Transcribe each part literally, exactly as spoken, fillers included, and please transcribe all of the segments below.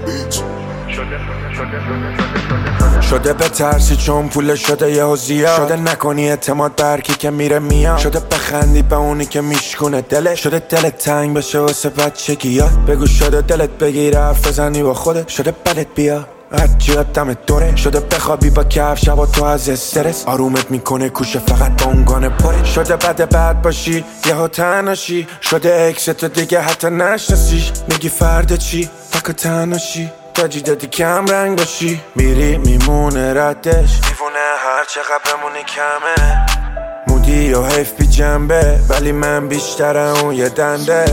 شده به ترسی چون پول شده یهو زیاد، شده نکنی اعتماد بر کی که میره میاد، شده بخندی به اونی که میشکونه دلش، شده دلت تنگ بشه واسه بچگیات. بگو شده دلت بگیره حرف بزنی با خودت، شده بدت بیا هرچی دم دوره، شده بخوابی با کف شبا تو از استرس، آرومت میکنه کوشه فقط با اون گانه پره، شده بد بد باشی یهو تنهاشی، شده اکست دیگه حتی نشناسیش، میگی فردا چی تک تنهاشی، تاجی دادی کم رنگ باشی، میری میمونه ردش دیوونه هر چقدر بمونی کمه، مودی و حیف بی جنبه ولی من بیشترم اون یه دنده،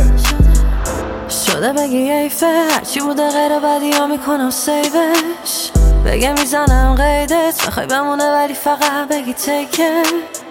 شده بگی ایفه هرچی بوده غیر بدی ها میکنم سیوش، بگه میزنم قیدت بخوای بمونه ولی فقط بگی تیکه،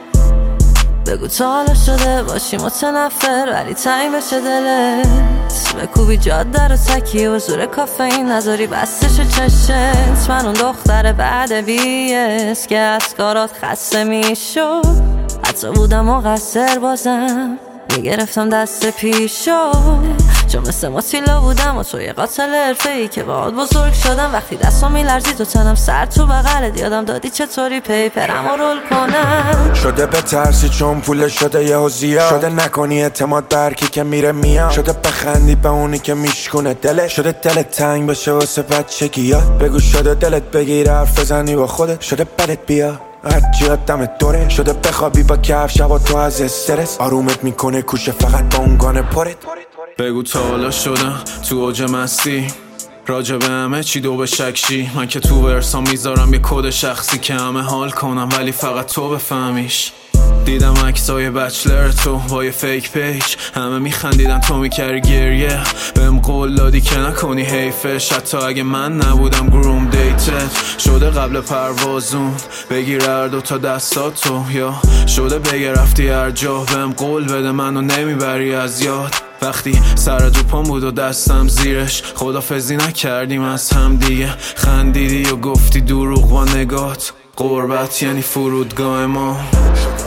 بگو تا حالا شده باشی متنفر ولی تنگ بشه دلت، بکوبی جاده رو تکیه و زور کافئین نذاری بستش چشت، من اون دختر بعد بیس که از کارات خسته میشد، حتی بودم مقصر بازم میگرفتم دست پیشو، چون مثل ماتیلا بودم و توی قاتل حرفه‌ای که باهات بزرگ شدم، وقتی دستم میلرزید و تنم سر تو بغلت یادم دادی چطوری پیپرم رو رول کنم، شده به ترسی چون پول شده یهو زیاد، شده نکنی اعتماد بر کی که میره میاد، شده بخندی به اونی که میشکونه دلش، شده دلت تنگ بشه واسه بچگیات. بگو شده دلت بگیره حرف بزنی با خودت، شده بدت بیا هرچی دم دوره، شده بخوابی با کف شبا تو از استرس، آرومت میکنه کوشه فقط با اون گانه پرت. بگو تا حالا شدم تو اوج مستی راجع به همه چی دو به شکشی، من که تو ورسام میذارم یه کد شخصی که همه حال کنم ولی فقط تو بفهمیش، دیدم عکسای بچلر تو با یه فیک پیج، همه میخندیدن تو میکردی گریه، بهم قول دادی که نکنی حیفش، حتی اگه من نبودم گروم دیتت، شده قبل پروازون بگیر هر دو تا دستاتو، یا شده بگه رفتی هر جا، بهم قول بده منو نمیبری از یاد، وقتی سر جو پام بود و دستم زیرش، خدافزی نکردیم از هم دیگه، خندیدی و گفتی دروغ با نگات، غربت یعنی فرودگاه ما.